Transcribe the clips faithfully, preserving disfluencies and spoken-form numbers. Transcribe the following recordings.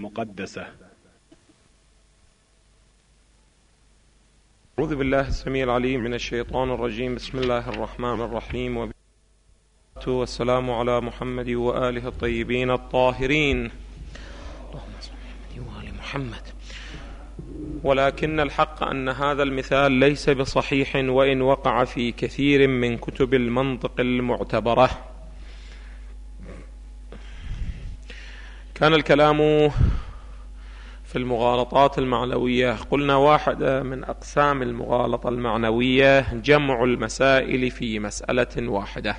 المقدسة. أعوذ بالله السميع العليم من الشيطان الرجيم. بسم الله الرحمن الرحيم، والسلام على محمد وآله الطيبين الطاهرين. اللهم صل على محمد وآل محمد. ولكن الحق أن هذا المثال ليس بصحيح وإن وقع في كثير من كتب المنطق المعتبرة. كان الكلام في المغالطات المعنوية. قلنا واحدة من أقسام المغالطة المعنوية جمع المسائل في مسألة واحدة.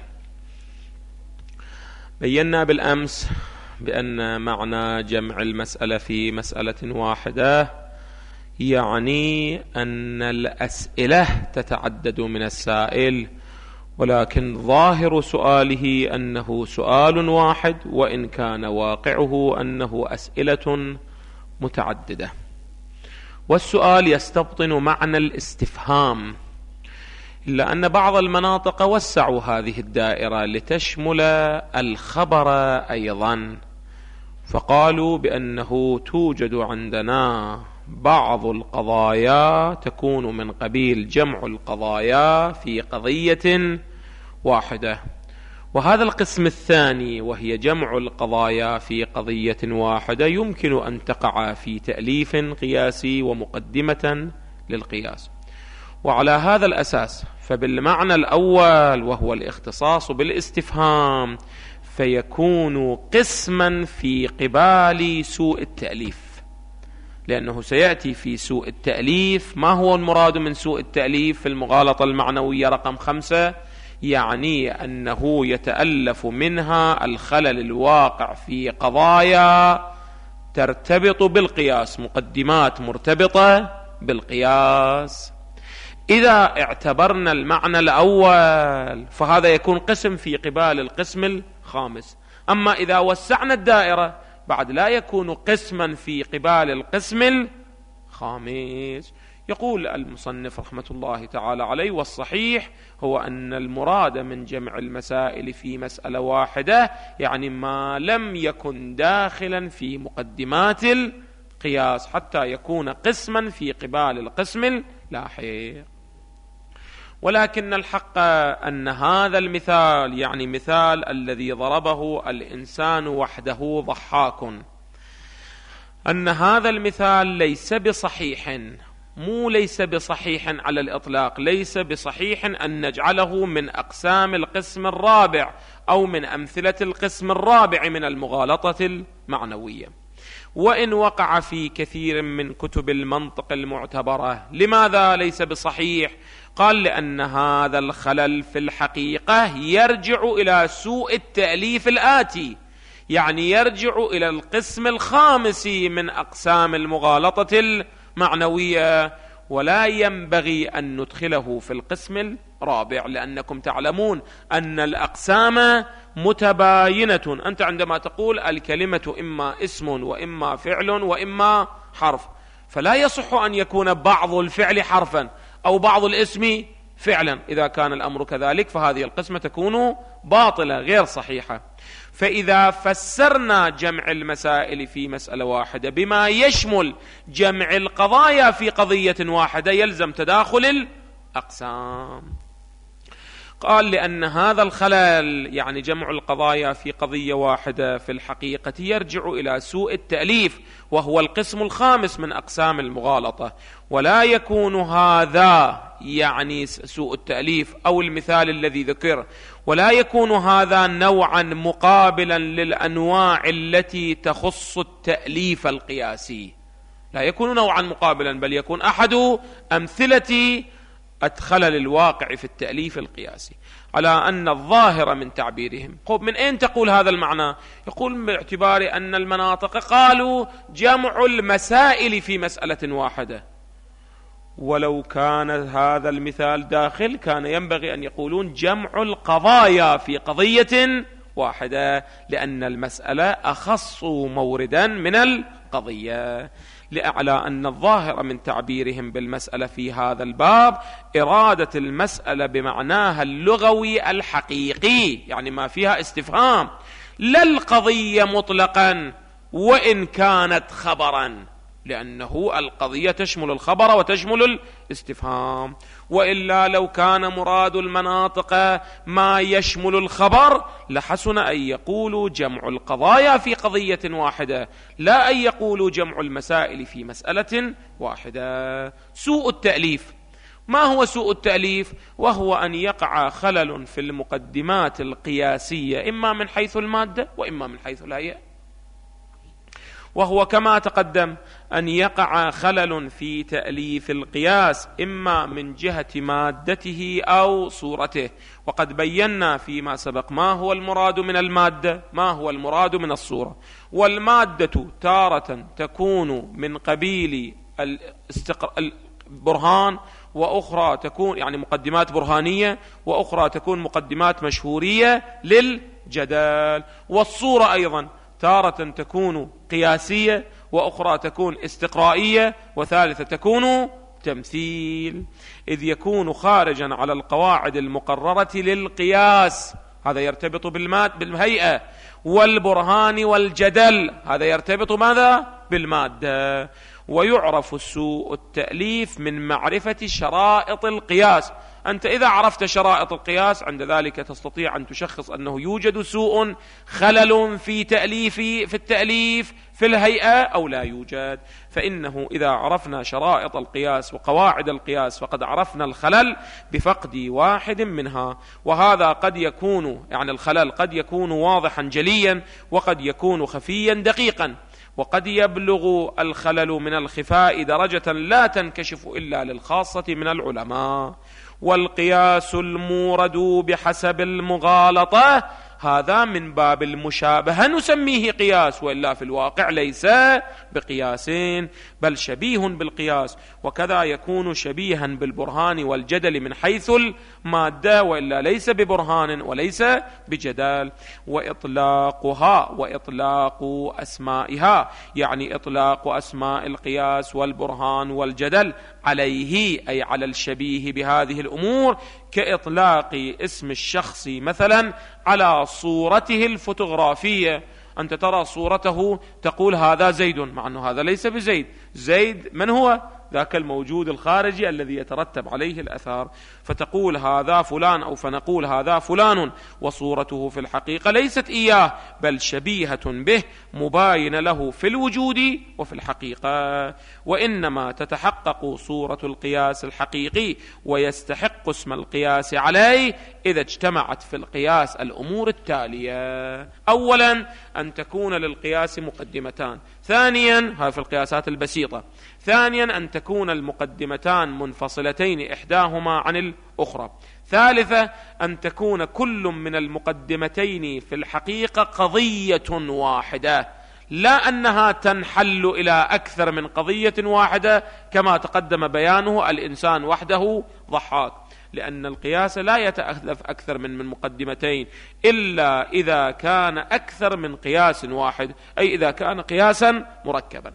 بينا بالأمس بأن معنى جمع المسألة في مسألة واحدة يعني أن الأسئلة تتعدد من السائل، ولكن ظاهر سؤاله أنه سؤال واحد، وإن كان واقعه أنه أسئلة متعددة. والسؤال يستبطن معنى الاستفهام، إلا أن بعض المناطق وسعوا هذه الدائرة لتشمل الخبر أيضا، فقالوا بأنه توجد عندنا بعض القضايا تكون من قبيل جمع القضايا في قضية واحدة، وهذا القسم الثاني وهي جمع القضايا في قضية واحدة يمكن أن تقع في تأليف قياسي ومقدمة للقياس. وعلى هذا الأساس فبالمعنى الأول وهو الاختصاص بالاستفهام فيكون قسما في قبال سوء التأليف، لأنه سيأتي في سوء التأليف. ما هو المراد من سوء التأليف في المغالطة المعنوية رقم خمسة؟ يعني أنه يتألف منها الخلل الواقع في قضايا ترتبط بالقياس، مقدمات مرتبطة بالقياس. إذا اعتبرنا المعنى الأول فهذا يكون قسم في قبال القسم الخامس. أما إذا وسعنا الدائرة بعد لا يكون قسما في قبال القسم الخامس. يقول المصنف رحمة الله تعالى عليه: والصحيح هو أن المراد من جمع المسائل في مسألة واحدة يعني ما لم يكن داخلا في مقدمات القياس حتى يكون قسما في قبال القسم اللاحق. ولكن الحق أن هذا المثال يعني مثال الذي ضربه الإنسان وحده ضحاك، أن هذا المثال ليس بصحيح، مو ليس بصحيح على الإطلاق، ليس بصحيح أن نجعله من أقسام القسم الرابع أو من أمثلة القسم الرابع من المغالطة المعنوية، وإن وقع في كثير من كتب المنطق المعتبرة. لماذا ليس بصحيح؟ قال لأن هذا الخلل في الحقيقة يرجع إلى سوء التأليف الآتي، يعني يرجع إلى القسم الخامس من أقسام المغالطة المعنوية، ولا ينبغي أن ندخله في القسم الرابع، لأنكم تعلمون أن الأقسام متباينة. أنت عندما تقول الكلمة إما اسم وإما فعل وإما حرف، فلا يصح أن يكون بعض الفعل حرفا أو بعض الاسم فعلا. إذا كان الأمر كذلك فهذه القسمة تكون باطلة غير صحيحة. فإذا فسرنا جمع المسائل في مسألة واحدة بما يشمل جمع القضايا في قضية واحدة يلزم تداخل الأقسام. قال لأن هذا الخلل يعني جمع القضايا في قضية واحدة في الحقيقة يرجع إلى سوء التأليف، وهو القسم الخامس من أقسام المغالطة، ولا يكون هذا يعني سوء التأليف أو المثال الذي ذكر، ولا يكون هذا نوعا مقابلا للأنواع التي تخص التأليف القياسي، لا يكون نوعا مقابلا، بل يكون أحد أمثلة الخلل الواقع في التأليف القياسي، على أن الظاهر من تعبيرهم. خب من أين تقول هذا المعنى؟ يقول باعتبار أن المناطق قالوا جمع المسائل في مسألة واحدة، ولو كان هذا المثال داخل كان ينبغي أن يقولون جمع القضايا في قضية واحدة، لأن المسألة أخص موردا من القضية، لأعلى أن الظاهر من تعبيرهم بالمسألة في هذا الباب إرادة المسألة بمعناها اللغوي الحقيقي، يعني ما فيها استفهام، لا القضية مطلقا وإن كانت خبرا، لأنه القضية تشمل الخبر وتشمل الاستفهام. وإلا لو كان مراد المناطق ما يشمل الخبر لحسن أن يقولوا جمع القضايا في قضية واحدة، لا أن يقولوا جمع المسائل في مسألة واحدة. سوء التأليف. ما هو سوء التأليف؟ وهو أن يقع خلل في المقدمات القياسية إما من حيث المادة وإما من حيث الهيئة، وهو كما تقدم أن يقع خلل في تأليف القياس إما من جهة مادته أو صورته. وقد بينا فيما سبق ما هو المراد من المادة، ما هو المراد من الصورة. والمادة تارة تكون من قبيل البرهان، وأخرى تكون يعني مقدمات برهانية، وأخرى تكون مقدمات مشهورية للجدال. والصورة أيضا تارة تكون قياسية، وأخرى تكون استقرائية، وثالثة تكون تمثيل، إذ يكون خارجا على القواعد المقررة للقياس، هذا يرتبط بالماد بالهيئة. والبرهان والجدل هذا يرتبط ماذا؟ بالمادة. ويعرف سوء التأليف من معرفة شرائط القياس. أنت إذا عرفت شرائط القياس عند ذلك تستطيع أن تشخص أنه يوجد سوء خلل في تأليف في التأليف في الهيئة أو لا يوجد. فإنه إذا عرفنا شرائط القياس وقواعد القياس فقد عرفنا الخلل بفقد واحد منها. وهذا قد يكون يعني الخلل قد يكون واضحا جليا، وقد يكون خفيا دقيقا، وقد يبلغ الخلل من الخفاء درجة لا تنكشف إلا للخاصة من العلماء. والقياس المورد بحسب المغالطة هذا من باب المشابهة نسميه قياس، وإلا في الواقع ليس بقياس بل شبيه بالقياس. وكذا يكون شبيها بالبرهان والجدل من حيث المادة، وإلا ليس ببرهان وليس بجدال. وإطلاقها وإطلاق أسمائها يعني إطلاق أسماء القياس والبرهان والجدل عليه أي على الشبيه بهذه الأمور كإطلاق اسم الشخص مثلا على صورته الفوتوغرافية. أنت ترى صورته تقول هذا زيد، مع أنه هذا ليس بزيد. زيد من هو؟ ذاك الموجود الخارجي الذي يترتب عليه الأثار. فتقول هذا فلان أو فنقول هذا فلان، وصورته في الحقيقة ليست إياه بل شبيهة به مباين له في الوجود وفي الحقيقة. وإنما تتحقق صورة القياس الحقيقي ويستحق اسم القياس عليه إذا اجتمعت في القياس الأمور التالية: أولا أن تكون للقياس مقدمتان، ثانيا هذا في القياسات البسيطة، ثانيا أن تكون المقدمتان منفصلتين إحداهما عن الأخرى، ثالثة أن تكون كل من المقدمتين في الحقيقة قضية واحدة، لا أنها تنحل إلى أكثر من قضية واحدة كما تقدم بيانه الإنسان وحده ضحاك، لأن القياس لا يتألف أكثر من من مقدمتين إلا إذا كان أكثر من قياس واحد، أي إذا كان قياسا مركبا.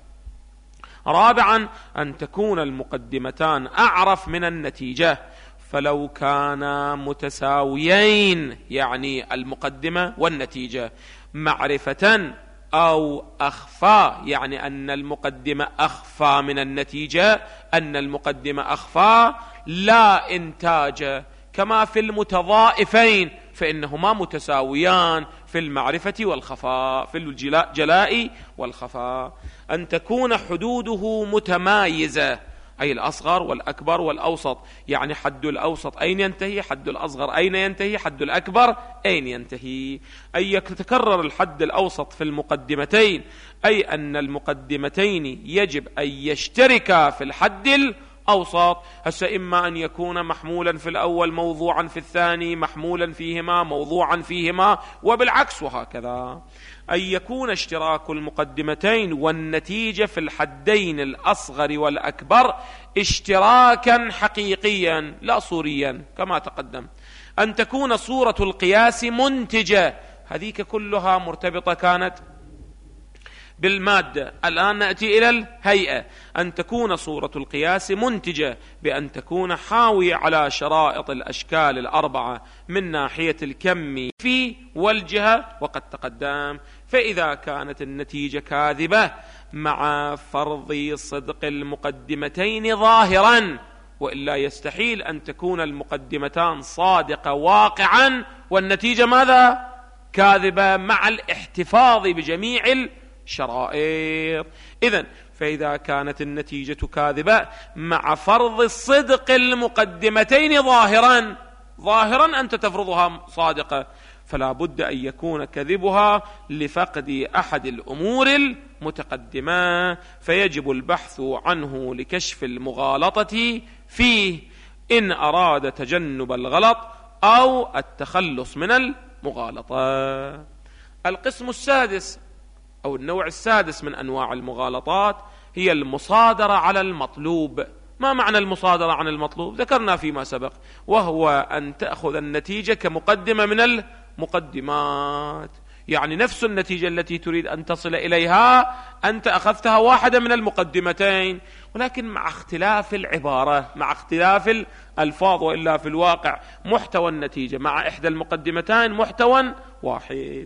رابعا أن تكون المقدمتان أعرف من النتيجة، فلو كانا متساويين يعني المقدمة والنتيجة معرفة أو أخفى، يعني أن المقدمة أخفى من النتيجة، أن المقدمة أخفى لا إنتاج، كما في المتضائفين فإنهما متساويان في المعرفة والخفاء، في الجلاء والخفاء. أن تكون حدوده متمايزة، أي الأصغر والأكبر والأوسط، يعني حد الأوسط أين ينتهي، حد الأصغر أين ينتهي، حد الأكبر أين ينتهي. أي يتكرر الحد الأوسط في المقدمتين، أي أن المقدمتين يجب أن يشتركا في الحد الأوسط. هسه إما أن يكون محمولا في الأول موضوعا في الثاني، محمولا فيهما موضوعا فيهما، وبالعكس، وهكذا. أن يكون اشتراك المقدمتين والنتيجة في الحدين الأصغر والأكبر اشتراكا حقيقيا لا صوريا كما تقدم. أن تكون صورة القياس منتجة، هذيك كلها مرتبطة كانت بالمادة. الآن نأتي إلى الهيئة، أن تكون صورة القياس منتجة بأن تكون حاوية على شرائط الأشكال الأربعة من ناحية الكم في والجهة وقد تقدم. فإذا كانت النتيجة كاذبة مع فرض صدق المقدمتين ظاهرا، وإلا يستحيل أن تكون المقدمتان صادقة واقعا والنتيجة ماذا؟ كاذبة مع الاحتفاظ بجميع الشرائط. إذن فإذا كانت النتيجة كاذبة مع فرض صدق المقدمتين ظاهرا ظاهرا أنت تفرضها صادقة، فلا بد أن يكون كذبها لفقد أحد الأمور المتقدمة، فيجب البحث عنه لكشف المغالطة فيه إن أراد تجنب الغلط أو التخلص من المغالطة. القسم السادس أو النوع السادس من أنواع المغالطات هي المصادرة على المطلوب. ما معنى المصادرة عن المطلوب؟ ذكرنا فيما سبق، وهو أن تأخذ النتيجة كمقدمة من المقدمات، يعني نفس النتيجة التي تريد أن تصل إليها أنت أخذتها واحدة من المقدمتين، ولكن مع اختلاف العبارة، مع اختلاف الألفاظ، وإلا في الواقع محتوى النتيجة مع إحدى المقدمتين محتوى واحد،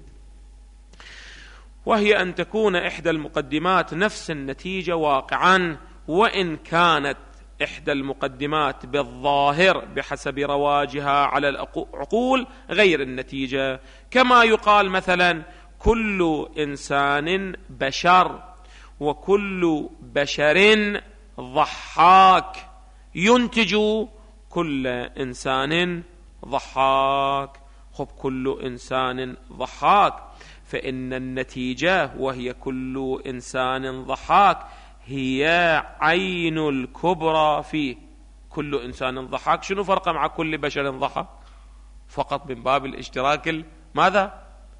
وهي أن تكون إحدى المقدمات نفس النتيجة واقعا، وإن كانت إحدى المقدمات بالظاهر بحسب رواجها على العقول غير النتيجة. كما يقال مثلا كل إنسان بشر، وكل بشر ضحاك، ينتج كل إنسان ضحاك. خب كل إنسان ضحاك، فإن النتيجة وهي كل إنسان ضحاك هي عين الكبرى فيه. كل إنسان ضحاك شنو فرقه مع كل بشر ضحك؟ فقط من باب الاشتراك ماذا؟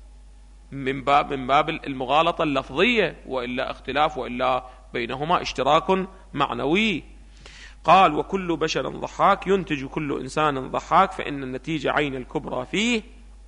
من باب من باب المغالطة اللفظية، وإلا اختلاف، وإلا بينهما اشتراك معنوي. قال وكل بشر ضحاك ينتج كل إنسان ضحاك، فإن النتيجة عين الكبرى فيه،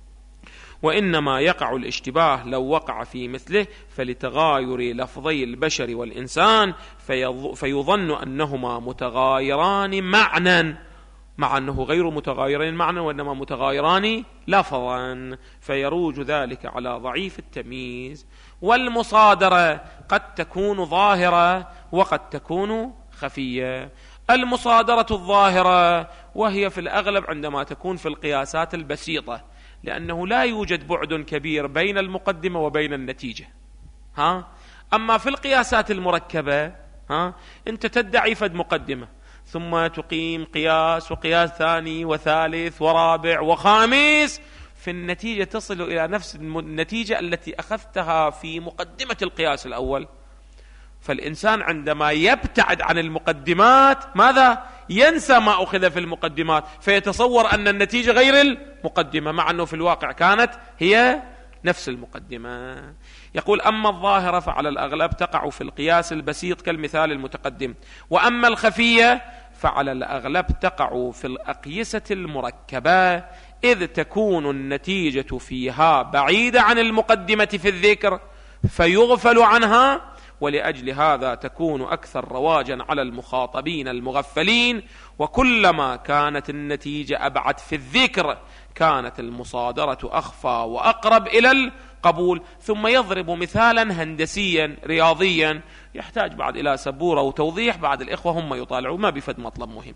وإنما يقع الاشتباه لو وقع في مثله فلتغاير لفظي البشر والإنسان، فيظن أنهما متغايران معنى، مع أنه غير متغايرين معنى وإنما متغايران لفظا، فيروج ذلك على ضعيف التمييز. والمصادرة قد تكون ظاهرة وقد تكون خفية. المصادرة الظاهرة وهي في الأغلب عندما تكون في القياسات البسيطة، لأنه لا يوجد بعد كبير بين المقدمة وبين النتيجة. ها؟ أما في القياسات المركبة، ها؟ أنت تدعي فد مقدمة ثم تقيم قياس وقياس ثاني وثالث ورابع وخامس، في النتيجة تصل إلى نفس النتيجة التي أخذتها في مقدمة القياس الأول. فالإنسان عندما يبتعد عن المقدمات ماذا؟ ينسى ما أخذ في المقدمات، فيتصور أن النتيجة غير المقدمة، مع أنه في الواقع كانت هي نفس المقدمة. يقول أما الظاهرة فعلى الأغلب تقع في القياس البسيط كالمثال المتقدم، وأما الخفية فعلى الأغلب تقع في الأقيسة المركبة، إذ تكون النتيجة فيها بعيدة عن المقدمة في الذكر فيغفل عنها، ولأجل هذا تكون أكثر رواجا على المخاطبين المغفلين. وكلما كانت النتيجة أبعد في الذكر كانت المصادرة أخفى وأقرب إلى القبول. ثم يضرب مثالا هندسيا رياضيا يحتاج بعد إلى سبورة وتوضيح، بعد الإخوة هم يطالعوا، ما بفد مطلب مهم.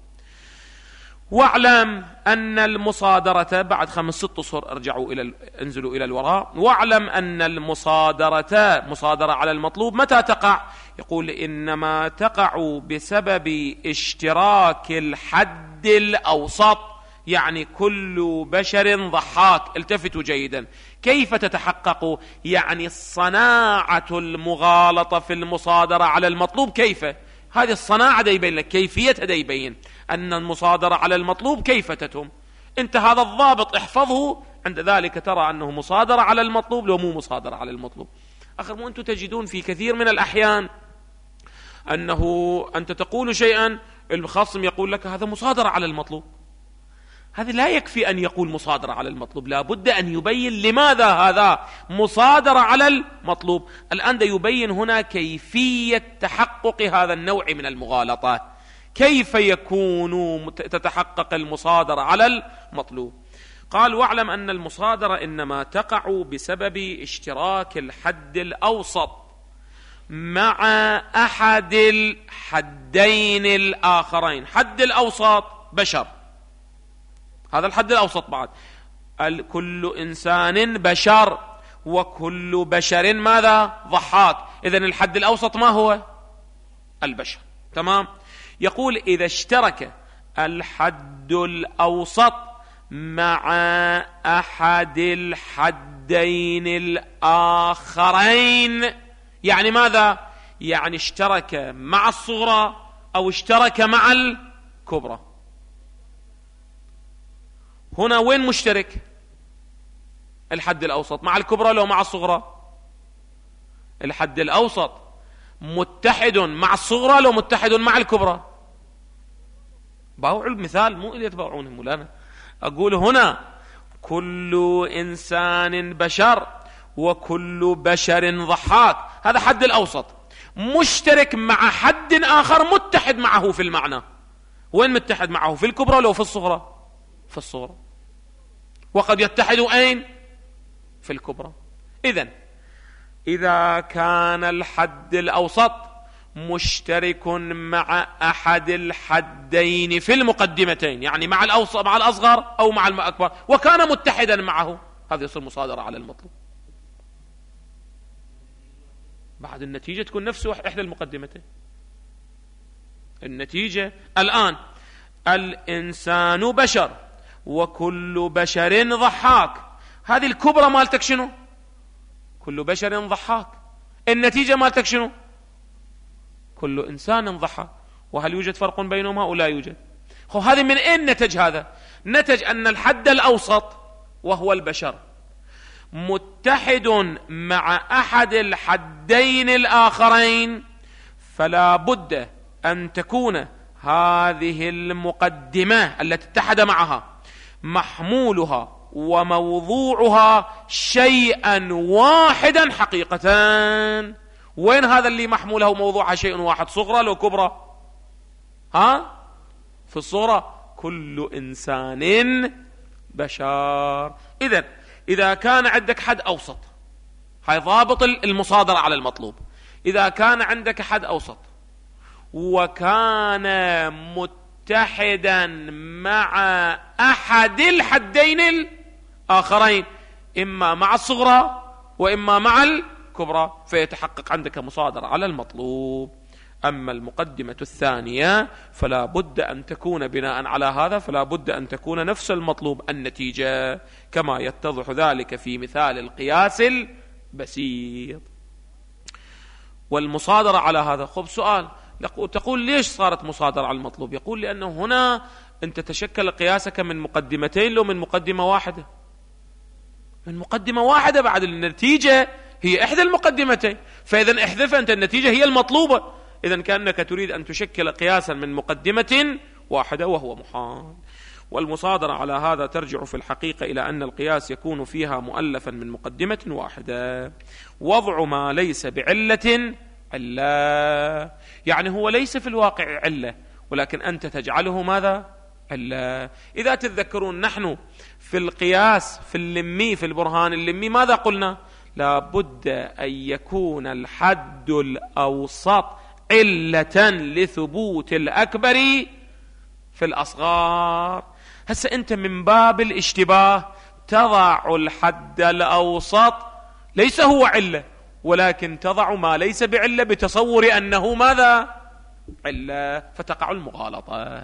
واعلم أن المصادرة بعد خمس ست أشهر ارجعوا إلى انزلوا إلى الوراء. واعلم أن المصادرة مصادرة على المطلوب متى تقع؟ يقول إنما تقع بسبب اشتراك الحد الأوسط، يعني كل بشر ضحاك. التفتوا جيدا، كيف تتحقق؟ يعني صناعة المغالطة في المصادرة على المطلوب كيف؟ هذه الصناعة دا يبين لك، كيفيتها دا يبين أن المصادرة على المطلوب كيف تتم. أنت هذا الضابط احفظه، عند ذلك ترى أنه مصادرة على المطلوب لو مو مصادرة على المطلوب. آخر مو أنتم تجدون في كثير من الأحيان أنه أنت تقول شيئا الخصم يقول لك هذا مصادرة على المطلوب. هذا لا يكفي أن يقول مصادرة على المطلوب، لا بد أن يبين لماذا هذا مصادرة على المطلوب. الآن دا يبين هنا كيفية تحقق هذا النوع من المغالطة، كيف يكون تتحقق المصادرة على المطلوب. قال: واعلم أن المصادرة إنما تقع بسبب اشتراك الحد الأوسط مع أحد الحدين الآخرين. حد الأوسط بشر، هذا الحد الأوسط بعد. كل إنسان بشر، وكل بشر ماذا؟ ضحاك. إذن الحد الأوسط ما هو؟ البشر. تمام. يقول: إذا اشترك الحد الأوسط مع أحد الحدين الآخرين، يعني ماذا؟ يعني اشترك مع الصغرى أو اشترك مع الكبرى. هنا وين مشترك؟ الحد الأوسط. مع الكبرى لو مع الصغرى؟ الحد الأوسط متحد مع الصغرى لو متحد مع الكبرى؟ باوعوا المثال، مو اللي يتبعونه مولانا. أقول هنا كل إنسان بشر وكل بشر ضحاك، هذا حد الأوسط مشترك مع حد آخر متحد معه في المعنى. وين متحد معه؟ في الكبرى لو في الصغرى؟ في الصغرى. وقد يتحد أين؟ في الكبرى. إذن إذا كان الحد الأوسط مشترك مع أحد الحدين في المقدمتين، يعني مع الأوسط مع الأصغر أو مع الأكبر، وكان متحدا معه، هذا يصير مصادرة على المطلوب. بعد النتيجة تكون نفس إحدى المقدمتين. النتيجة الآن الإنسان بشر وكل بشر ضحاك، هذه الكبرى مالتك شنو؟ كل بشر ضحاك. النتيجة مالتك شنو؟ كل إنسان ضحاك. وهل يوجد فرق بينهما أو لا يوجد؟ خو هذه من أين نتج هذا؟ نتج أن الحد الأوسط وهو البشر متحد مع أحد الحدين الآخرين، فلا بد أن تكون هذه المقدمة التي اتحد معها محمولها وموضوعها شيئا واحدا حقيقة. وين هذا اللي محمولها وموضوعها شيء واحد؟ صغرى لو كبرى؟ ها؟ في الصورة كل إنسان بشر. إذن إذا كان عندك حد أوسط، هاي ضابط المصادرة على المطلوب. إذا كان عندك حد أوسط وكان متحدا مع أحد الحدين الآخرين، إما مع الصغرى وإما مع الكبرى، فيتحقق عندك مصادرة على المطلوب. أما المقدمة الثانية فلا بد أن تكون بناء على هذا، فلا بد أن تكون نفس المطلوب النتيجة، كما يتضح ذلك في مثال القياس البسيط. والمصادرة على هذا. خب سؤال، تقول ليش صارت مصادرة على المطلوب؟ يقول لأنه هنا أنت تشكل قياسك من مقدمتين لو من مقدمة واحدة؟ من مقدمة واحدة. بعد النتيجة هي إحدى المقدمتين، فإذا احذف أنت النتيجة هي المطلوبة. إذن كأنك تريد أن تشكل قياسا من مقدمة واحدة، وهو محال. والمصادرة على هذا ترجع في الحقيقة إلى أن القياس يكون فيها مؤلفا من مقدمة واحدة. وضع ما ليس بعلة علة، يعني هو ليس في الواقع علة، ولكن أنت تجعله ماذا؟ علة. إذا تتذكرون نحن في القياس في اللمي، في البرهان اللمي، ماذا قلنا؟ لا بد أن يكون الحد الأوسط علة لثبوت الأكبر في الأصغر. هسه أنت من باب الاشتباه تضع الحد الأوسط، ليس هو علة، ولكن تضع ما ليس بعلة بتصور أنه ماذا؟ علة، فتقع المغالطة.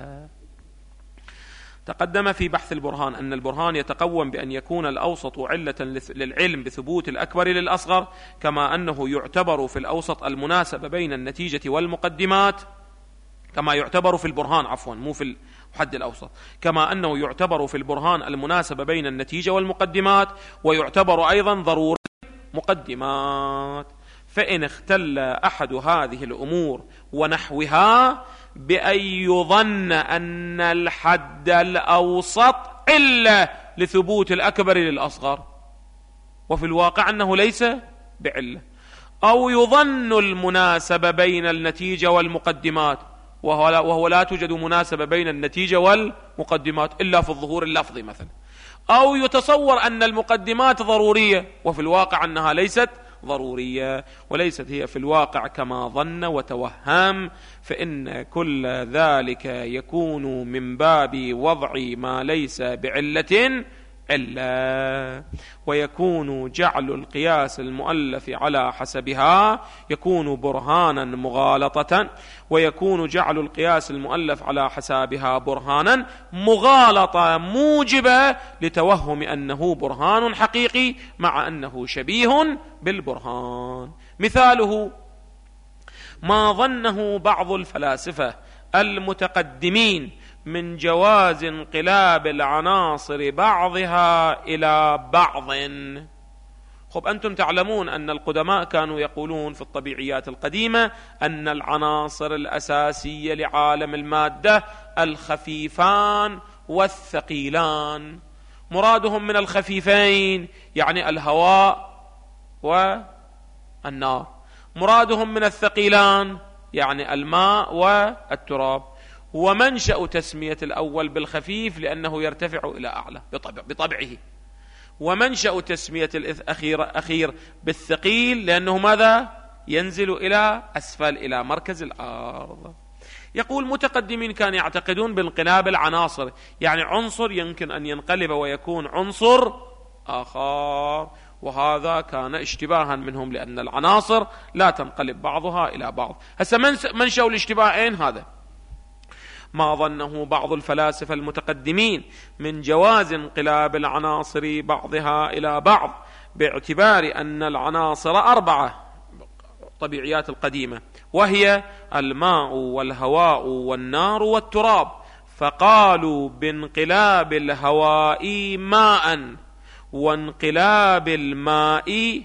تقدم في بحث البرهان أن البرهان يتقوم بأن يكون الأوسط علة للعلم بثبوت الأكبر للأصغر، كما أنه يعتبر في الأوسط المناسبة بين النتيجة والمقدمات، كما يعتبر في البرهان عفوا مو في الحد الأوسط، كما أنه يعتبر في البرهان المناسبة بين النتيجة والمقدمات، ويعتبر أيضا ضرورة مقدمات. فإن اختل أحد هذه الأمور ونحوها بأن يظن أن الحد الأوسط علة لثبوت الأكبر للأصغر، وفي الواقع أنه ليس بعلة. أو يظن المناسبة بين النتيجة والمقدمات، وهو لا, وهو لا توجد مناسبة بين النتيجة والمقدمات إلا في الظهور اللفظي مثلا. أو يتصور أن المقدمات ضرورية، وفي الواقع أنها ليست ضرورية، وليست هي في الواقع كما ظن وتوهم، فإن كل ذلك يكون من باب وضع ما ليس بعلة علة. ويكون جعل القياس المؤلف على حسبها يكون برهانا مغالطة، ويكون جعل القياس المؤلف على حسابها برهانا مغالطة موجبة لتوهم أنه برهان حقيقي مع أنه شبيه بالبرهان. مثاله ما ظنه بعض الفلاسفة المتقدمين من جواز انقلاب العناصر بعضها إلى بعض. خب أنتم تعلمون أن القدماء كانوا يقولون في الطبيعيات القديمة أن العناصر الأساسية لعالم المادة الخفيفان والثقيلان. مرادهم من الخفيفين يعني الهواء والنار، مرادهم من الثقيلان يعني الماء والتراب. ومنشأ تسمية الأول بالخفيف لأنه يرتفع إلى أعلى بطبع بطبعه، ومنشأ تسمية الأخير أخير بالثقيل لأنه ماذا؟ ينزل إلى أسفل إلى مركز الأرض. يقول متقدمين كانوا يعتقدون بانقلاب العناصر، يعني عنصر يمكن أن ينقلب ويكون عنصر آخر، وهذا كان اشتباها منهم لأن العناصر لا تنقلب بعضها إلى بعض. هسه منشأ الاشتباهين هذا ما ظنه بعض الفلاسفة المتقدمين من جواز انقلاب العناصر بعضها إلى بعض، باعتبار أن العناصر أربعة طبيعيات القديمة، وهي الماء والهواء والنار والتراب، فقالوا بانقلاب الهواء ماء وانقلاب الماء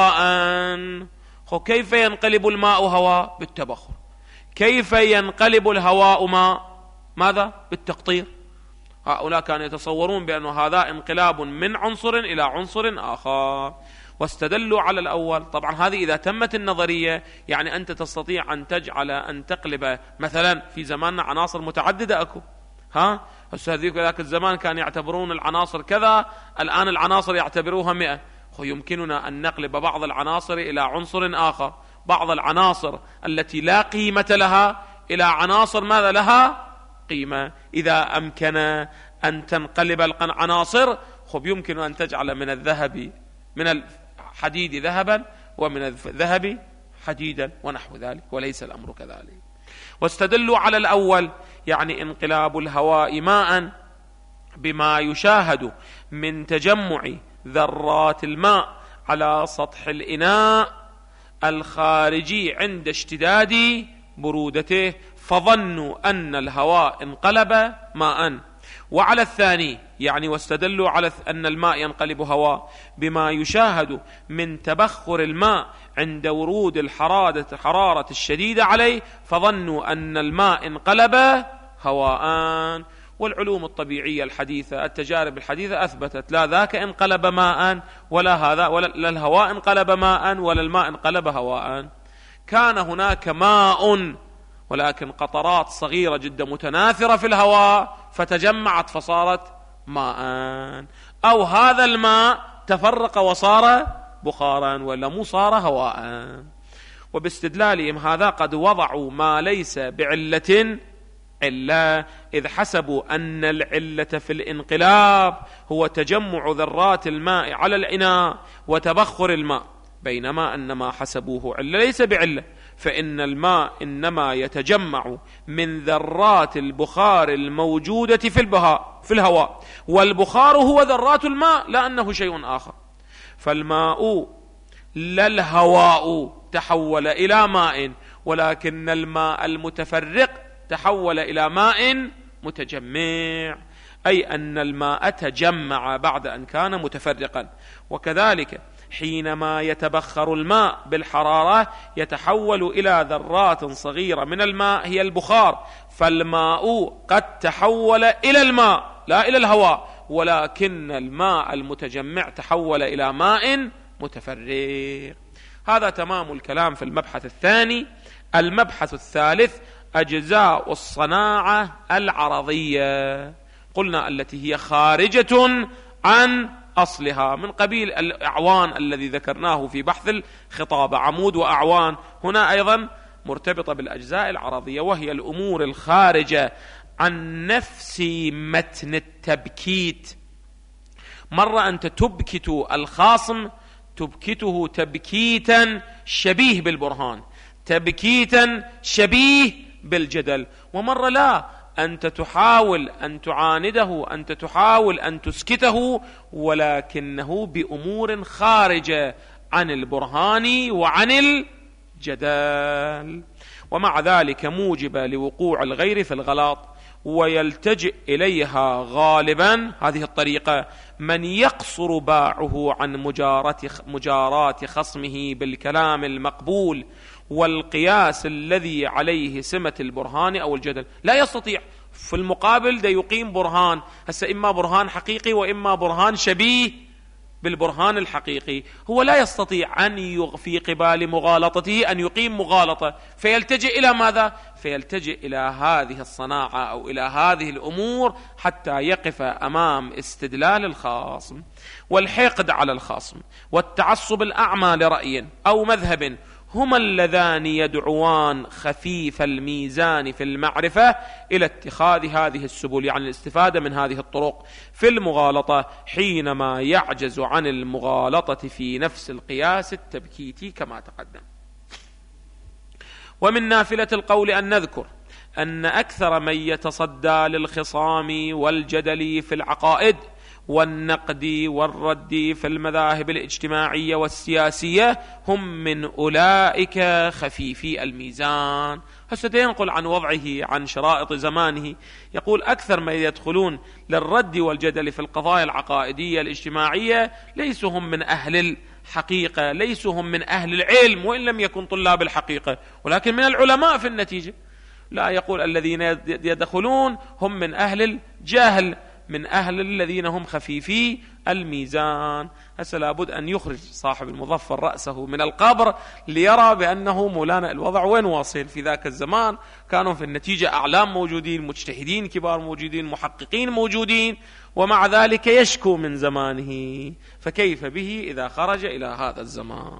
هواء. كيف ينقلب الماء هواء؟ بالتبخر. كيف ينقلب الهواء ماء؟ ماذا؟ بالتقطير. هؤلاء كانوا يتصورون بأن هذا انقلاب من عنصر إلى عنصر آخر، واستدلوا على الأول. طبعا هذه إذا تمت النظرية يعني أنت تستطيع أن تجعل أن تقلب مثلا في زماننا عناصر متعددة أكو، ها هسه هذيك ذاك الزمان كانوا يعتبرون العناصر كذا، الآن العناصر يعتبروها مئة. يمكننا أن نقلب بعض العناصر إلى عنصر آخر، بعض العناصر التي لا قيمة لها إلى عناصر ماذا لها قيمة. إذا أمكن أن تنقلب العناصر خب يمكن أن تجعل من الذهب من الحديد ذهبا ومن الذهب حديدا ونحو ذلك، وليس الأمر كذلك. واستدلوا على الأول يعني انقلاب الهواء ماء بما يشاهد من تجمع ذرات الماء على سطح الإناء الخارجي عند اشتداد برودته، فظنوا أن الهواء انقلب ماء. وعلى الثاني يعني واستدلوا على أن الماء ينقلب هواء بما يشاهد من تبخر الماء عند ورود الحرارة الحرارة الشديدة عليه، فظنوا أن الماء انقلب هواء. والعلوم الطبيعية الحديثة التجارب الحديثة أثبتت لا ذاك انقلب ماء ولا هذا، ولا الهواء انقلب ماء ولا الماء انقلب هواء. كان هناك ماء ولكن قطرات صغيرة جدا متناثرة في الهواء فتجمعت فصارت ماء، أو هذا الماء تفرق وصار بخارا ولا مو صار هواء. وباستدلالهم هذا قد وضعوا ما ليس بعلة علة، إذ حسبوا أن العلة في الانقلاب هو تجمع ذرات الماء على الإناء وتبخر الماء، بينما أن ما حسبوه علة ليس بعلة، فإن الماء إنما يتجمع من ذرات البخار الموجودة في البهاء في الهواء، والبخار هو ذرات الماء لا أنه شيء آخر. فالماء لا الهواء تحول إلى ماء، ولكن الماء المتفرق تحول إلى ماء متجمع، أي أن الماء تجمع بعد أن كان متفرقا. وكذلك حينما يتبخر الماء بالحرارة يتحول إلى ذرات صغيرة من الماء هي البخار، فالماء قد تحول إلى الماء لا إلى الهواء، ولكن الماء المتجمع تحول إلى ماء متفرغ. هذا تمام الكلام في المبحث الثاني. المبحث الثالث أجزاء الصناعة العرضية، قلنا التي هي خارجة عن أصلها، من قبيل الأعوان الذي ذكرناه في بحث الخطاب، عمود وأعوان، هنا أيضا مرتبطة بالأجزاء العرضية، وهي الأمور الخارجة عن نفس متن التبكيت. مرة أنت تبكت الخاصم، تبكته تبكيتا شبيه بالبرهان، تبكيتا شبيه بالجدل، ومرة لا، أنت تحاول أن تعانده، أنت تحاول أن تسكته، ولكنه بأمور خارجة عن البرهان وعن الجدال، ومع ذلك موجبة لوقوع الغير في الغلط، ويلتجئ إليها غالبا هذه الطريقة من يقصر باعه عن مجارات خصمه بالكلام المقبول والقياس الذي عليه سمة البرهان أو الجدل. لا يستطيع، في المقابل ده يقيم برهان، هسه إما برهان حقيقي وإما برهان شبيه بالبرهان الحقيقي، هو لا يستطيع أن في قبال مغالطته أن يقيم مغالطة، فيلتجئ إلى ماذا؟ فيلتجئ إلى هذه الصناعة أو إلى هذه الأمور حتى يقف أمام استدلال الخاصم. والحقد على الخاصم والتعصب الأعمى لرأي أو مذهب هما اللذان يدعوان خفيف الميزان في المعرفة إلى اتخاذ هذه السبل، يعني الاستفادة من هذه الطرق في المغالطة حينما يعجز عن المغالطة في نفس القياس التبكيتي كما تقدم. ومن نافلة القول أن نذكر أن أكثر من يتصدى للخصام والجدل في العقائد والنقد والرد في المذاهب الاجتماعية والسياسية هم من أولئك خفيفي الميزان. هسه ينقل عن وضعه عن شرائط زمانه، يقول أكثر من يدخلون للرد والجدل في القضايا العقائدية الاجتماعية ليسوا هم من أهل الحقيقة، ليسوا هم من أهل العلم وإن لم يكن طلاب الحقيقة، ولكن من العلماء في النتيجة. لا، يقول الذين يدخلون هم من أهل الجهل، من أهل الذين هم خفيفي الميزان. هسه لابد أن يخرج صاحب المظفر رأسه من القبر ليرى بأنه مولانا الوضع وين واصل. في ذاك الزمان كانوا في النتيجة أعلام موجودين، مجتهدين كبار موجودين، محققين موجودين، ومع ذلك يشكو من زمانه، فكيف به إذا خرج إلى هذا الزمان؟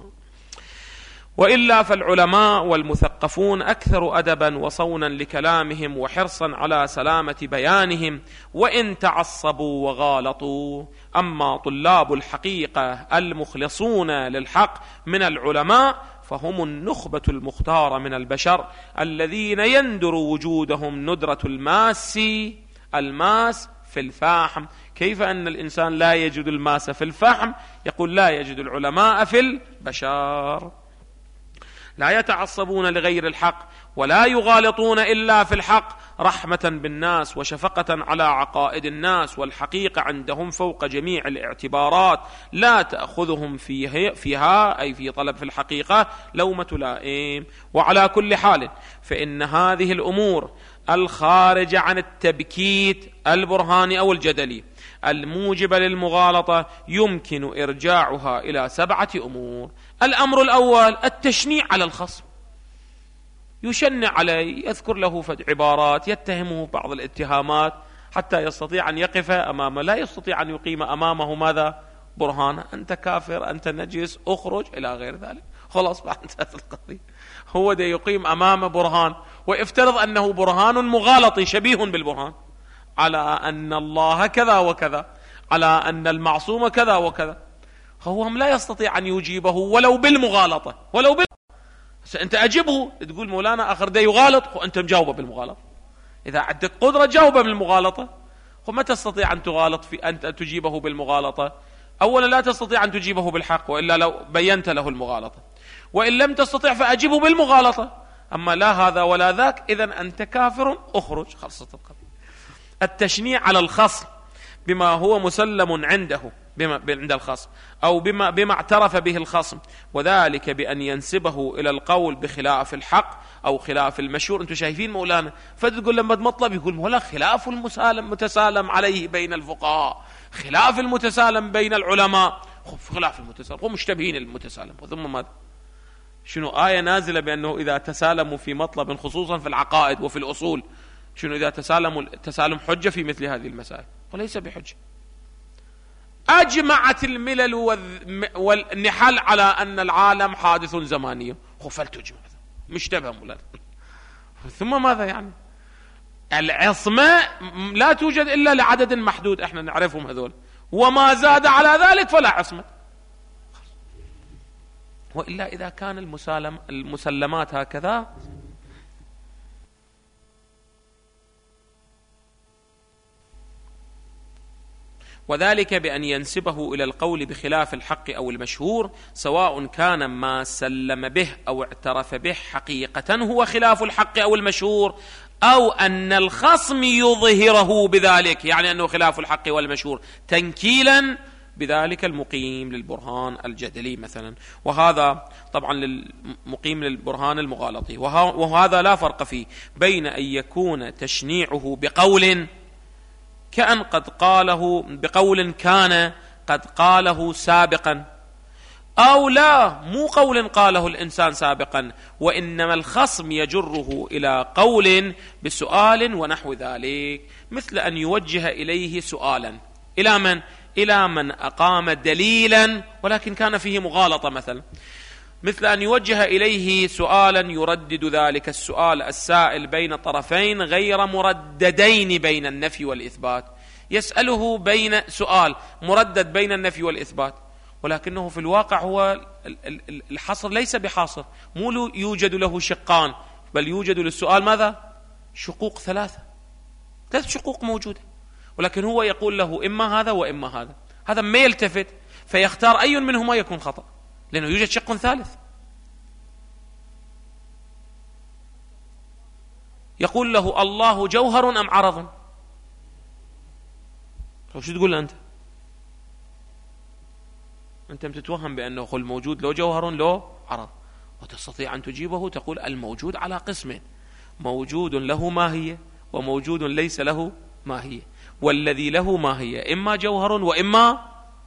وإلا فالعلماء والمثقفون أكثر أدبا وصونا لكلامهم وحرصا على سلامة بيانهم وإن تعصبوا وغالطوا. أما طلاب الحقيقة المخلصون للحق من العلماء فهم النخبة المختارة من البشر الذين يندر وجودهم ندرة الماس الماس في الفحم. كيف أن الإنسان لا يجد الماس في الفحم؟ يقول لا يجد العلماء في البشر. لا يتعصبون لغير الحق ولا يغالطون إلا في الحق رحمة بالناس وشفقة على عقائد الناس، والحقيقة عندهم فوق جميع الاعتبارات لا تأخذهم فيه فيها أي في طلب في الحقيقة لومة لائم. وعلى كل حال فإن هذه الأمور الخارجة عن التبكيت البرهاني أو الجدلي الموجبة للمغالطة يمكن إرجاعها إلى سبعة أمور. الأمر الأول التشنيع على الخصم، يشنع عليه، يذكر له فد عبارات، يتهمه بعض الاتهامات حتى يستطيع أن يقف أمامه، لا يستطيع أن يقيم أمامه ماذا؟ برهان، أنت كافر، أنت نجس، أخرج إلى غير ذلك، خلاص انتهت القضية. هو ده يقيم أمامه برهان، ويفترض أنه برهان مغالط شبيه بالبرهان على أن الله كذا وكذا، على أن المعصوم كذا وكذا، هو لا يستطيع أن يجيبه ولو بالمغالطة، ولو بال... أنت أجبه تقول مولانا آخر ده يغالط، وأنت مجاوبه بالمغالطة. إذا عندك قدرة جاوبه بالمغالطة، وما تستطيع أن تغالط في أن تجيبه بالمغالطة. أولا لا تستطيع أن تجيبه بالحق وإلا لو بينت له المغالطة، وإن لم تستطيع فأجبه بالمغالطة. أما لا هذا ولا ذاك، إذن أنت كافر، أخرج، خلصت القضية. التشنيع على الخصم بما هو مسلم عنده بما عند الخصم أو بما, بما اعترف به الخصم، وذلك بأن ينسبه إلى القول بخلاف الحق أو خلاف المشهور. أنتم شايفين مولانا، فتقول لما مطلب يقول ولا خلاف المسالم متسالم عليه بين الفقهاء، خلاف المتسالم بين العلماء، خلاف المتسالم هم مشتبهين المتسالم. ثم ماذا؟ شنو آية نازلة بأنه إذا تسالموا في مطلب خصوصا في العقائد وفي الأصول، شنو إذا تسالموا تسالم حجة في مثل هذه المسائل؟ وليس بحجة. أجمعت الملل والنحل على أن العالم حادث زماني، فلتجمع مشتبه مولانا. ثم ماذا يعني؟ العصمة لا توجد إلا لعدد محدود احنا نعرفهم هذول، وما زاد على ذلك فلا عصمة. وإلا إذا كان المسالم المسلمات هكذا وذلك بأن ينسبه إلى القول بخلاف الحق أو المشهور، سواء كان ما سلم به أو اعترف به حقيقة هو خلاف الحق أو المشهور، أو أن الخصم يظهره بذلك، يعني أنه خلاف الحق والمشهور تنكيلا بذلك المقيم للبرهان الجدلي مثلا. وهذا طبعا للمقيم للبرهان المغالطي، وهذا لا فرق فيه بين أن يكون تشنيعه بقول كأن قد قاله بقول كان قد قاله سابقا، أو لا مو قول قاله الإنسان سابقا، وإنما الخصم يجره إلى قول بسؤال ونحو ذلك، مثل أن يوجه إليه سؤالا إلى من؟ إلى من أقام دليلا ولكن كان فيه مغالطة مثلا، مثل أن يوجه إليه سؤالا يردد ذلك السؤال السائل بين طرفين غير مرددين بين النفي والإثبات، يسأله بين سؤال مردد بين النفي والإثبات، ولكنه في الواقع هو الحصر ليس بحاصر، مو يوجد له شقان، بل يوجد للسؤال ماذا؟ شقوق ثلاثة، ثلاث شقوق موجودة، ولكن هو يقول له إما هذا وإما هذا، هذا ما يلتفت فيختار أي منهما يكون خطأ، لأنه يوجد شق ثالث. يقول له الله جوهر أم عرض؟ شو تقول أنت؟ أنت بتتوهم بأنه خل موجود له جوهر له عرض، وتستطيع أن تجيبه تقول الموجود على قسمين، موجود له ماهية وموجود ليس له ماهية، والذي له ماهية إما جوهر وإما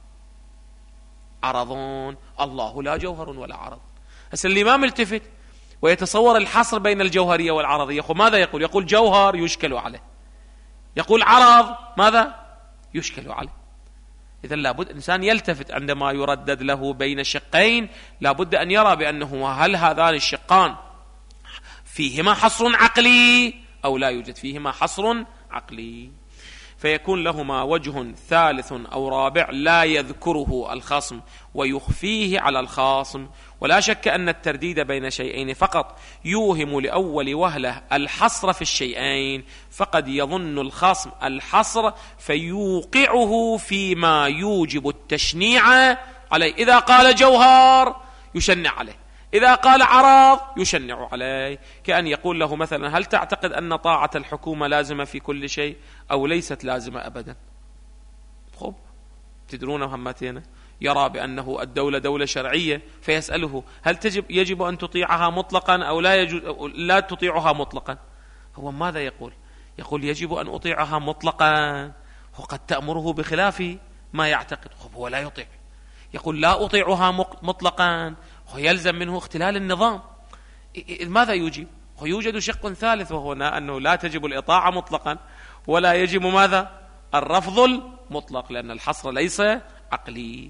عرضون، الله لا جوهر ولا عرض. هسه اللي ما ملتفت ويتصور الحصر بين الجوهرية والعرضية، ماذا يقول؟ يقول جوهر يشكل عليه، يقول عرض ماذا؟ يشكل عليه. إذن لابد إنسان يلتفت عندما يردد له بين شقين، لابد أن يرى بأنه هل هذان الشقان فيهما حصر عقلي أو لا يوجد فيهما حصر عقلي، فيكون لهما وجه ثالث أو رابع لا يذكره الخصم ويخفيه على الخاصم. ولا شك أن الترديد بين شيئين فقط يوهم لأول وهلة الحصر في الشيئين، فقد يظن الخصم الحصر فيوقعه فيما يوجب التشنيع عليه. إذا قال جوهر يشنع عليه، إذا قال عرض يشنع عليه، كأن يقول له مثلا هل تعتقد أن طاعة الحكومة لازمة في كل شيء أو ليست لازمة أبدا؟ خب تدرون همتين، يرى بأنه الدولة دولة شرعية فيسأله هل تجب يجب أن تطيعها مطلقا أو لا, يجب لا تطيعها مطلقا؟ هو ماذا يقول؟ يقول يجب أن أطيعها مطلقا، وقد تأمره بخلاف ما يعتقد، هو لا يطيع، يقول لا أطيعها مطلقا ويلزم منه اختلال النظام. ماذا يجيب؟ ويوجد شق ثالث وهو أنه لا تجب الإطاعة مطلقا ولا يجب ماذا؟ الرفض المطلق، لأن الحصر ليس عقلي.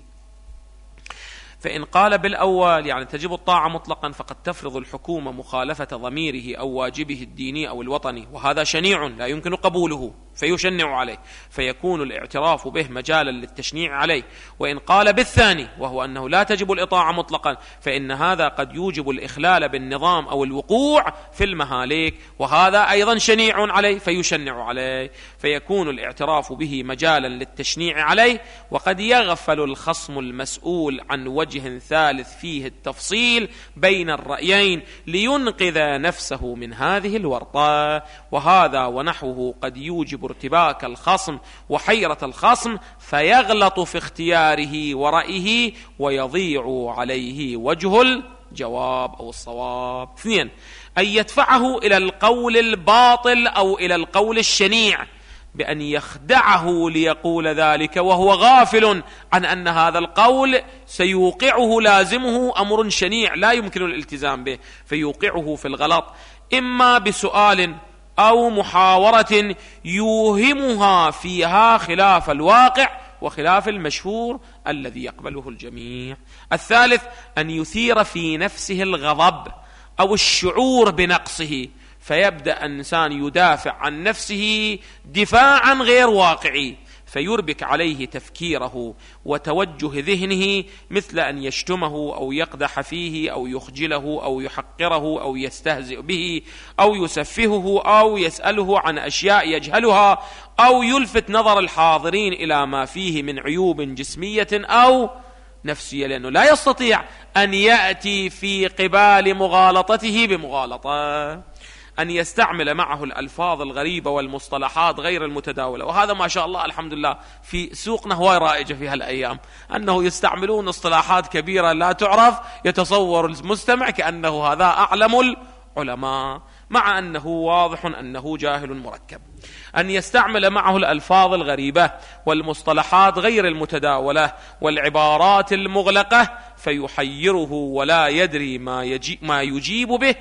فإن قال بالأول يعني تجب الطاعة مطلقا فقد تفرض الحكومة مخالفة ضميره أو واجبه الديني أو الوطني، وهذا شنيع لا يمكن قبوله فيشنع عليه، فيكون الاعتراف به مجالا للتشنيع عليه. وإن قال بالثاني وهو أنه لا تجب الإطاعة مطلقا فإن هذا قد يوجب الإخلال بالنظام أو الوقوع في المهالك، وهذا أيضا شنيع عليه فيشنع عليه، فيكون الاعتراف به مجالا للتشنيع عليه. وقد يغفل الخصم المسؤول عن وجه ثالث فيه التفصيل بين الرأيين لينقذ نفسه من هذه الورطة، وهذا ونحوه قد يوجب يوجب ارتباك الخصم وحيرة الخصم فيغلط في اختياره ورأيه ويضيع عليه وجه الجواب أو الصواب. اثنين، أن يدفعه إلى القول الباطل أو إلى القول الشنيع بأن يخدعه ليقول ذلك وهو غافل عن أن هذا القول سيوقعه لازمه أمر شنيع لا يمكن الالتزام به، فيوقعه في الغلط إما بسؤال أو محاورة يوهمها فيها خلاف الواقع وخلاف المشهور الذي يقبله الجميع. الثالث، أن يثير في نفسه الغضب أو الشعور بنقصه، فيبدأ الإنسان يدافع عن نفسه دفاعا غير واقعي، فيربك عليه تفكيره وتوجه ذهنه، مثل أن يشتمه أو يقدح فيه أو يخجله أو يحقره أو يستهزئ به أو يسفهه أو يسأله عن أشياء يجهلها أو يلفت نظر الحاضرين إلى ما فيه من عيوب جسمية أو نفسية، لأنه لا يستطيع أن يأتي في قبال مغالطته بمغالطة. أن يستعمل معه الألفاظ الغريبة والمصطلحات غير المتداولة، وهذا ما شاء الله الحمد لله في سوقنا هواي رائجة في هالأيام، أنه يستعملون اصطلاحات كبيرة لا تعرف، يتصور المستمع كأنه هذا أعلم العلماء، مع أنه واضح أنه جاهل مركب. أن يستعمل معه الألفاظ الغريبة والمصطلحات غير المتداولة والعبارات المغلقة فيحيره ولا يدري ما, يجي ما يجيب به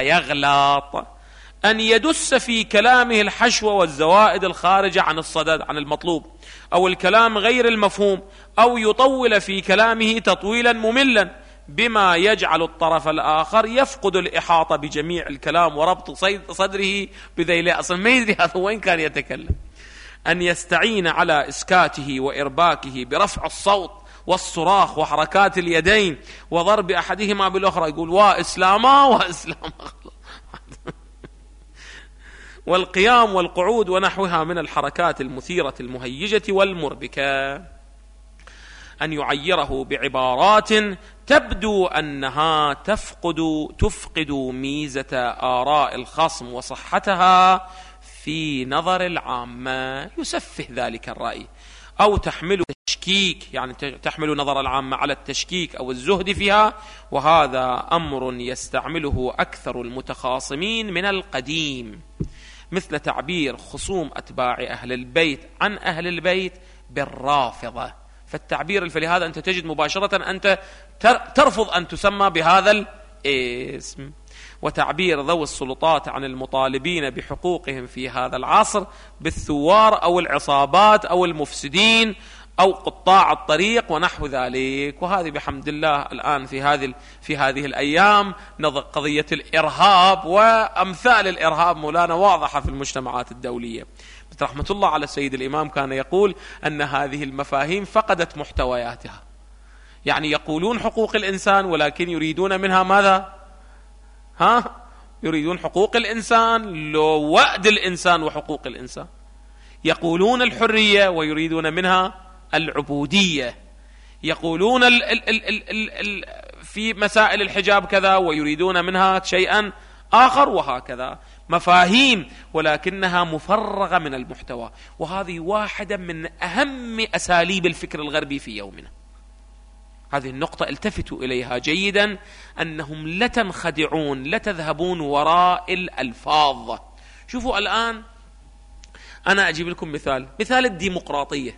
فيغلط. أن يدس في كلامه الحشو والزوائد الخارجة عن الصدد عن المطلوب أو الكلام غير المفهوم، أو يطول في كلامه تطويلا مملا بما يجعل الطرف الآخر يفقد الإحاطة بجميع الكلام وربط صدره بذيله، أصلا ما يدري هذا وين كان يتكلم. أن يستعين على إسكاته وإرباكه برفع الصوت والصراخ وحركات اليدين وضرب أحدهما بالأخرى، يقول وإسلاما وإسلاما والقيام والقعود ونحوها من الحركات المثيرة المهيجة والمربكة. أن يعيره بعبارات تبدو أنها تفقد تفقد ميزة آراء الخصم وصحتها في نظر العامة، يسفه ذلك الرأي أو تحمل تشكيك، يعني تحمل نظر العامة على التشكيك أو الزهد فيها، وهذا أمر يستعمله أكثر المتخاصمين من القديم، مثل تعبير خصوم أتباع أهل البيت عن أهل البيت بالرافضة. فالتعبير فلهذا أنت تجد مباشرة أنت ترفض أن تسمى بهذا الاسم. وتعبير ذوي السلطات عن المطالبين بحقوقهم في هذا العصر بالثوار أو العصابات أو المفسدين أو قطاع الطريق ونحو ذلك. وهذه بحمد الله الآن في هذه في هذه الأيام قضية الإرهاب وأمثال الإرهاب مولانا واضحة في المجتمعات الدولية. رحمة الله على السيد الإمام كان يقول أن هذه المفاهيم فقدت محتوياتها، يعني يقولون حقوق الإنسان ولكن يريدون منها ماذا؟ ها؟ يريدون حقوق الإنسان لو وأد الإنسان وحقوق الإنسان. يقولون الحرية ويريدون منها العبودية. يقولون ال ال ال ال ال ال في مسائل الحجاب كذا ويريدون منها شيئا آخر، وهكذا مفاهيم ولكنها مفرغة من المحتوى. وهذه واحدة من أهم أساليب الفكر الغربي في يومنا. هذه النقطة التفتوا إليها جيدا، أنهم لا تنخدعون لا تذهبون وراء الألفاظ. شوفوا الآن أنا أجيب لكم مثال مثال الديمقراطية.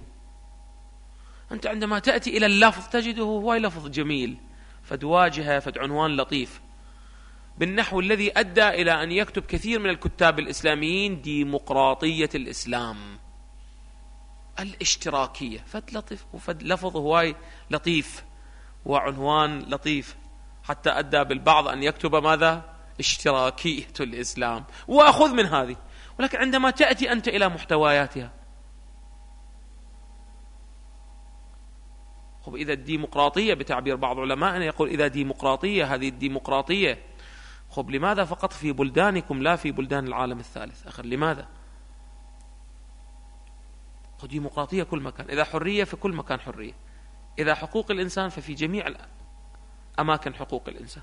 أنت عندما تأتي إلى اللفظ تجده هو لفظ جميل، فد واجهة فد عنوان لطيف، بالنحو الذي أدى إلى أن يكتب كثير من الكتاب الإسلاميين ديمقراطية الإسلام، الاشتراكية، فد لطيف وفد لفظ هواي لطيف وعنوان لطيف، حتى أدى بالبعض أن يكتب ماذا؟ اشتراكية الإسلام، وأخذ من هذه. ولكن عندما تأتي أنت إلى محتوياتها، خب إذا الديمقراطية بتعبير بعض علمائنا يقول إذا ديمقراطية هذه الديمقراطية، خب لماذا فقط في بلدانكم لا في بلدان العالم الثالث؟ أخر لماذا؟ خب ديمقراطية كل مكان، إذا حرية في كل مكان حرية، إذا حقوق الإنسان ففي جميع أماكن حقوق الإنسان.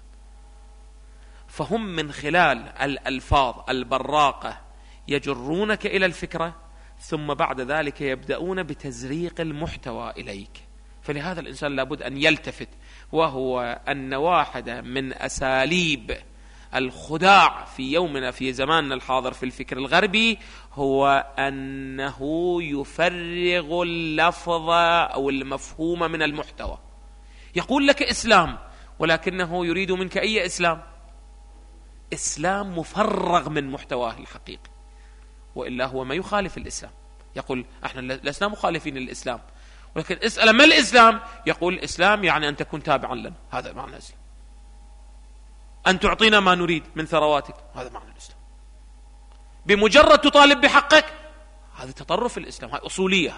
فهم من خلال الألفاظ البراقة يجرونك إلى الفكرة، ثم بعد ذلك يبدأون بتزريق المحتوى إليك. فلهذا الإنسان لابد أن يلتفت، وهو أن واحدة من أساليب الخداع في يومنا في زماننا الحاضر في الفكر الغربي هو أنه يفرغ اللفظ أو المفهوم من المحتوى. يقول لك إسلام ولكنه يريد منك أي إسلام؟ إسلام مفرغ من محتواه الحقيقي، وإلا هو ما يخالف الإسلام. يقول احنا لسنا مخالفين للإسلام، ولكن اسأل ما الإسلام؟ يقول الإسلام يعني أن تكون تابعا لنا، هذا معنى الإسلام. أن تعطينا ما نريد من ثرواتك، هذا معنى الإسلام. بمجرد تطالب بحقك، هذا تطرف الإسلام، هذه أصولية.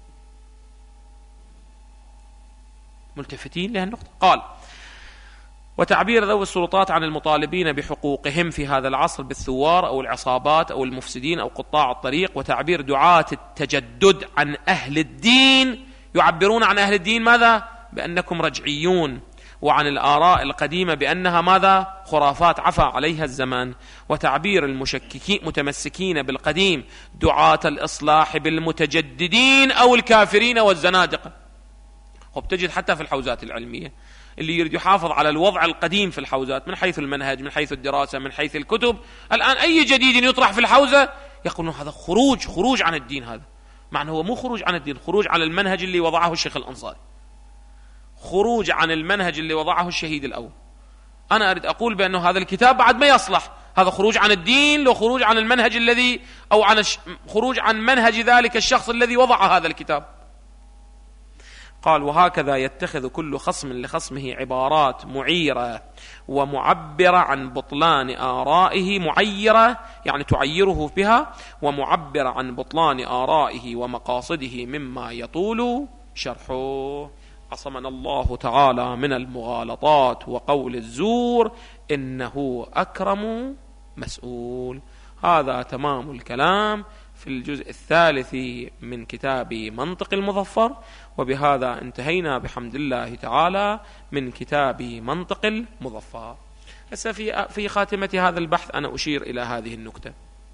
ملتفتين لهالنقطة. قال: وتعبير ذوي السلطات عن المطالبين بحقوقهم في هذا العصر بالثوار أو العصابات أو المفسدين أو قطاع الطريق، وتعبير دعاة التجدد عن أهل الدين، يعبرون عن أهل الدين ماذا؟ بأنكم رجعيون، وعن الآراء القديمة بأنها ماذا؟ خرافات عفى عليها الزمان. وتعبير المشككين متمسكين بالقديم دعاة الإصلاح بالمتجددين أو الكافرين والزنادقة. وبتجد حتى في الحوزات العلمية اللي يريد يحافظ على الوضع القديم في الحوزات من حيث المنهج، من حيث الدراسة، من حيث الكتب، الآن أي جديد يطرح في الحوزة يقولون هذا خروج خروج عن الدين. هذا معنى هو مو خروج عن الدين، خروج عن المنهج اللي وضعه الشيخ الأنصاري، خروج عن المنهج اللي وضعه الشهيد الأول. أنا أريد أقول بأنه هذا الكتاب بعد ما يصلح، هذا خروج عن الدين لو خروج عن المنهج الذي أو عن خروج عن منهج ذلك الشخص الذي وضع هذا الكتاب. قال: وهكذا يتخذ كل خصم لخصمه عبارات معيرة ومعبرة عن بطلان آرائه، معيرة يعني تعيره بها، ومعبرة عن بطلان آرائه ومقاصده مما يطول شرحه. عصمنا الله تعالى من المغالطات وقول الزور، إنه أكرم مسؤول. هذا تمام الكلام في الجزء الثالث من كتاب منطق المظفر، وبهذا انتهينا بحمد الله تعالى من كتاب منطق المظفر. هسه في في خاتمة هذا البحث أنا أشير إلى هذه النكتة.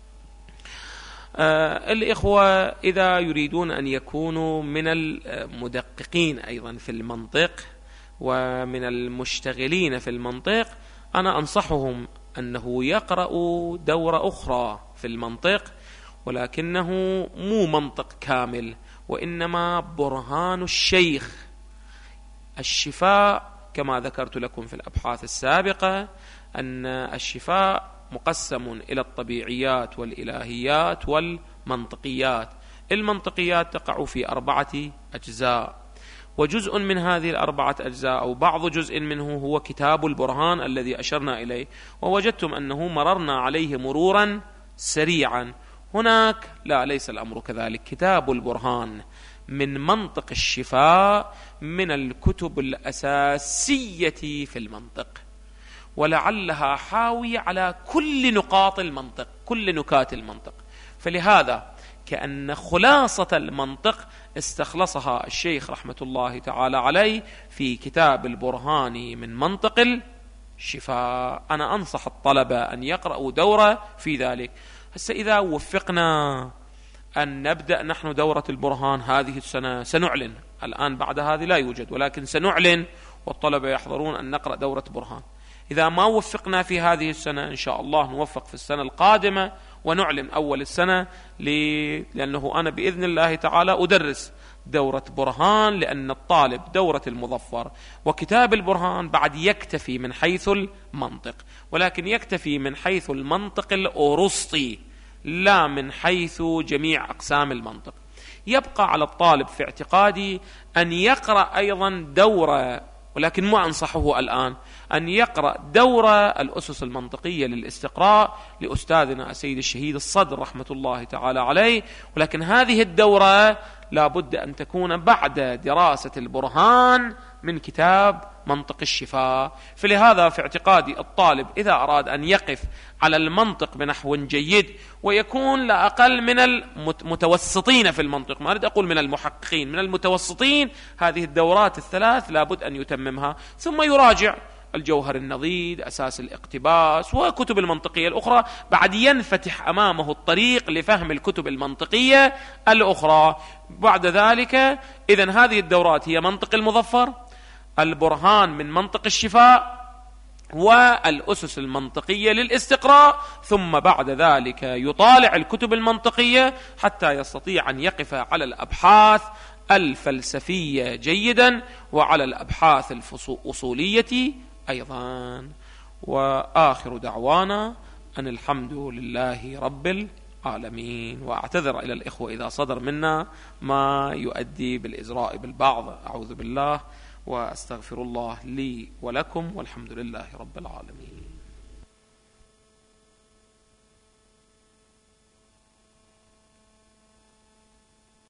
آه الإخوة إذا يريدون أن يكونوا من المدققين أيضا في المنطق ومن المشتغلين في المنطق، أنا أنصحهم أنه يقرأوا دورة أخرى في المنطق، ولكنه مو منطق كامل، وإنما برهان الشيخ الشفاء. كما ذكرت لكم في الأبحاث السابقة أن الشفاء مقسم إلى الطبيعيات والإلهيات والمنطقيات. المنطقيات تقع في أربعة أجزاء، وجزء من هذه الأربعة أجزاء أو بعض جزء منه هو كتاب البرهان الذي أشرنا إليه، ووجدتم أنه مررنا عليه مرورا سريعا. هناك لا، ليس الأمر كذلك. كتاب البرهان من منطق الشفاء من الكتب الأساسية في المنطق، ولعلها حاوية على كل نقاط المنطق، كل نكات المنطق. فلهذا كأن خلاصة المنطق استخلصها الشيخ رحمة الله تعالى عليه في كتاب البرهان من منطق الشفاء. أنا أنصح الطلبة أن يقرأوا دورة في ذلك. هسه إذا وفقنا أن نبدأ نحن دورة البرهان هذه السنة سنعلن، الآن بعد هذه لا يوجد، ولكن سنعلن والطلبة يحضرون أن نقرأ دورة برهان. إذا ما وفقنا في هذه السنة إن شاء الله نوفق في السنة القادمة ونعلن أول السنة، لأنه أنا بإذن الله تعالى أدرس دورة برهان، لأن الطالب دورة المظفر وكتاب البرهان بعد يكتفي من حيث المنطق، ولكن يكتفي من حيث المنطق الأوروسطي لا من حيث جميع أقسام المنطق. يبقى على الطالب في اعتقادي أن يقرأ أيضا دورة، ولكن ما أنصحه الآن أن يقرأ دورة الأسس المنطقية للاستقراء لأستاذنا السيد الشهيد الصدر رحمة الله تعالى عليه، ولكن هذه الدورة لا بد أن تكون بعد دراسة البرهان من كتاب منطق الشفاء. فلهذا في اعتقادي الطالب إذا أراد أن يقف على المنطق بنحو جيد ويكون لا أقل من المتوسطين في المنطق، ما أريد أقول من المحققين، من المتوسطين، هذه الدورات الثلاث لا بد أن يتممها، ثم يراجع الجوهر النضيد، أساس الاقتباس، وكتب المنطقية الأخرى، بعد ينفتح أمامه الطريق لفهم الكتب المنطقية الأخرى. بعد ذلك إذن هذه الدورات هي منطق المظفر، البرهان من منطق الشفاء، والأسس المنطقية للاستقراء، ثم بعد ذلك يطالع الكتب المنطقية حتى يستطيع أن يقف على الأبحاث الفلسفية جيدا وعلى الأبحاث الأصولية أيضا. وآخر دعوانا أن الحمد لله رب العالمين. وأعتذر إلى الإخوة إذا صدر منا ما يؤدي بالإزراء بالبعض، أعوذ بالله وأستغفر الله لي ولكم، والحمد لله رب العالمين.